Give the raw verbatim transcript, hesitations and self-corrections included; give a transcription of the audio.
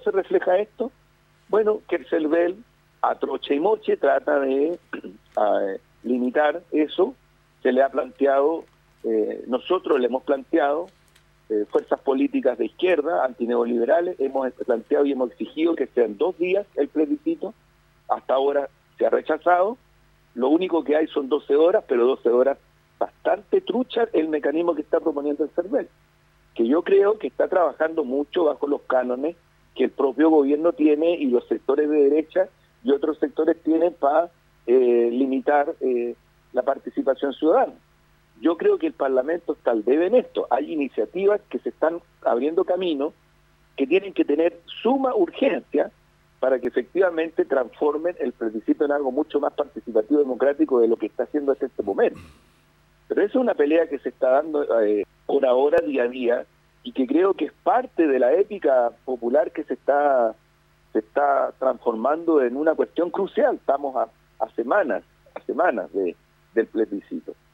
se refleja esto? Bueno, que el CERVEL, a troche y moche, trata de uh, limitar eso. Se le ha planteado, eh, nosotros le hemos planteado, eh, fuerzas políticas de izquierda, antineoliberales, hemos planteado y hemos exigido que sean dos días el plebiscito. Hasta ahora se ha rechazado. Lo único que hay son doce horas, pero doce horas bastante trucha el mecanismo que está proponiendo el CERVEL, que yo creo que está trabajando mucho bajo los cánones que el propio gobierno tiene y los sectores de derecha y otros sectores tienen para eh, limitar eh, la participación ciudadana. Yo creo que el Parlamento está al debe en esto. Hay iniciativas que se están abriendo camino que tienen que tener suma urgencia para que efectivamente transformen el plebiscito en algo mucho más participativo y democrático de lo que está haciendo hasta este momento. Pero esa es una pelea que se está dando eh, por ahora, día a día, y que creo que es parte de la épica popular que se está se está transformando en una cuestión crucial. Estamos a, a semanas, a semanas de, del plebiscito.